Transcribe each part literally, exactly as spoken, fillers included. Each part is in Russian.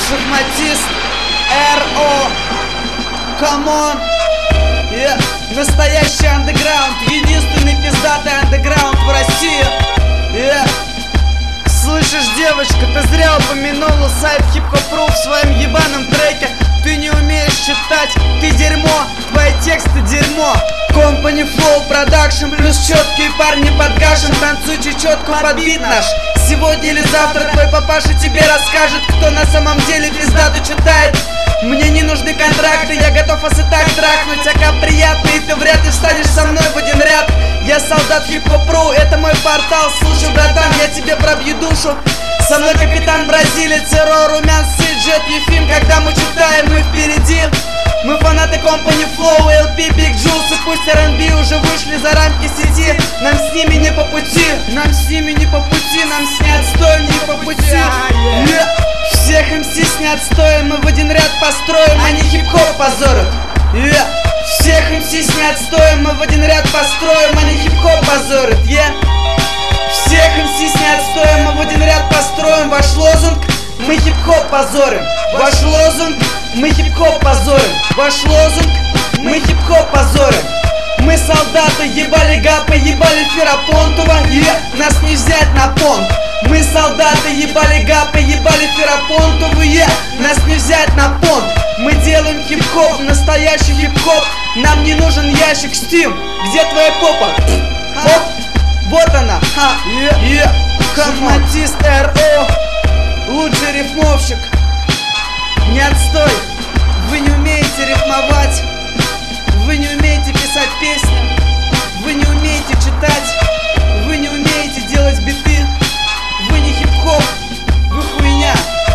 Шахматист эр о. Камон. Yeah. Настоящий андеграунд, единственный пиздатый андеграунд в России. Yeah. Слышишь, девочка, ты зря упомянула сайт хип-хоп.ру в своем ебаном треке. Ты не умеешь читать, ты дерьмо, твои тексты дерьмо. Company Flow Production плюс четкие парни под гашем. Танцуйте четко под бит наш. Сегодня или завтра твой папаша тебе расскажет, кто на самом деле пиздато читает. Мне не нужны контракты, я готов вас и так трахнуть. Ака приятно, и ты вряд ли встанешь со мной в один ряд. Я солдат хип-хоп.ру, это мой портал. Слушай, братан, я тебе пробью душу. Со мной капитан бразилец, Ро, Румян, Сиджет, Ефим. Когда мы читаем, мы впереди. Мы фанаты Company Flow, эл пи, Big Jules. И пусть эр энд би уже вышли за рамки сети, нам с ними не по пути. Нам с ними не по пути, нам снят стоим не по пути. yeah. Всех эм си снят стоим, мы в один ряд построим, они хип-хоп позорят. yeah. Всех эм си снят стоим, мы в один ряд построим, они хип-хоп позорят. yeah. Всех эм си снят стоим, мы в один ряд построим. Ваш лозунг: мы хип-хоп позорим. Ваш лозунг: мы хип-хоп позорим. Ваш лозунг: мы хип-хоп позорим. Мы солдаты, ебали Гапа, ебали Ферапонтова, yeah. Нас не взять на понт. Мы солдаты, ебали Гапа, ебали Ферапонтову, yeah. Нас не взять на понт. Мы делаем хип-хоп, настоящий хип-хоп. Нам не нужен ящик Steam. Где твоя попа? Оп, вот она. Ха. Yeah. Yeah. Шахматист эр о, лучший рифмовщик. Не отстой. Вы не умеете рифмовать. Вы не умеете писать песни. Вы не умеете читать. Вы не умеете делать биты. Вы не хип-хоп, вы хуйня.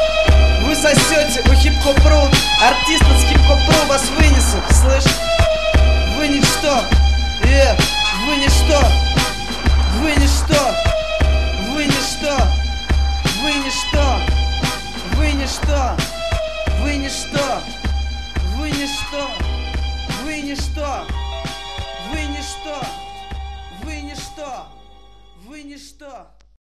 Вы сосете, вы хип-хоп.ру. Артисты с хип-хоп.ру вас вынесут, слышь? Вы ничто, yeah. Вы ничто. Вы ничто. Вы ничто. Вы ничто. Вы ничто. Вы ничто. Вы ничто. Вы ничто. Вы ничто. Вы ничто. Вы ничто.